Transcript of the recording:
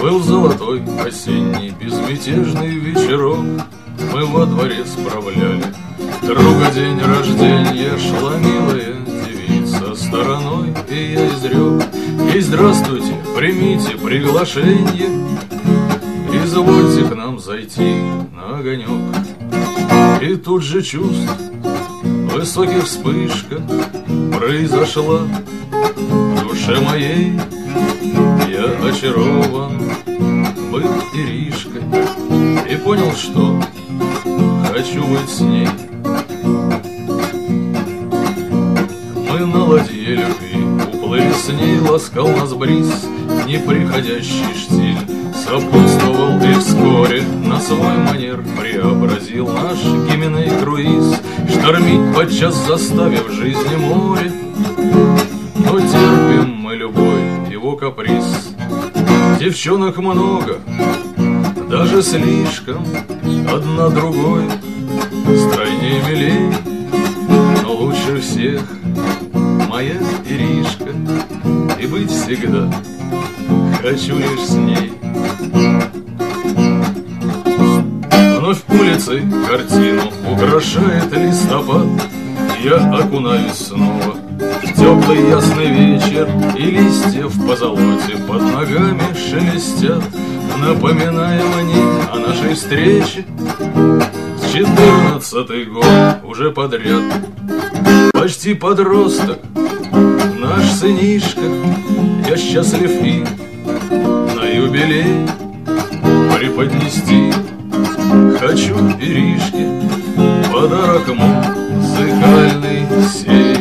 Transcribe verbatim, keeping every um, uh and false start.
Был золотой осенний безмятежный вечерок, мы во дворе справляли друга день рождения. Шла милая девица стороной, и я изрек ей: здравствуйте, примите приглашение, извольте к нам зайти на огонек. И тут же чувств высоких вспышка произошла в душе моей. Я очарован был Иришкой и понял, что хочу быть с ней. Мы на ладье любви уплыли с ней, ласкал нас бриз неприходящий штиль. Сопутствовал и вскоре на свой манер преобразил наш Гименей круиз, штормить подчас заставив жизни море. Но терпим мы любой его каприз. Девчонок много, даже слишком, одна другой стройнее, милей. Но лучше всех моя Иришка, и быть всегда хочу лишь с ней. Вновь улицей картину украшает листопад. Я окунаюсь снова в теплый ясный вечер, и листья в позолоте под ногами шелестят, напоминая мне о нашей встрече. Четырнадцатый год уже подряд, почти подросток наш сынишка. Я счастлив и на юбилей преподнести хочу Иришке подарок музыкальный сей.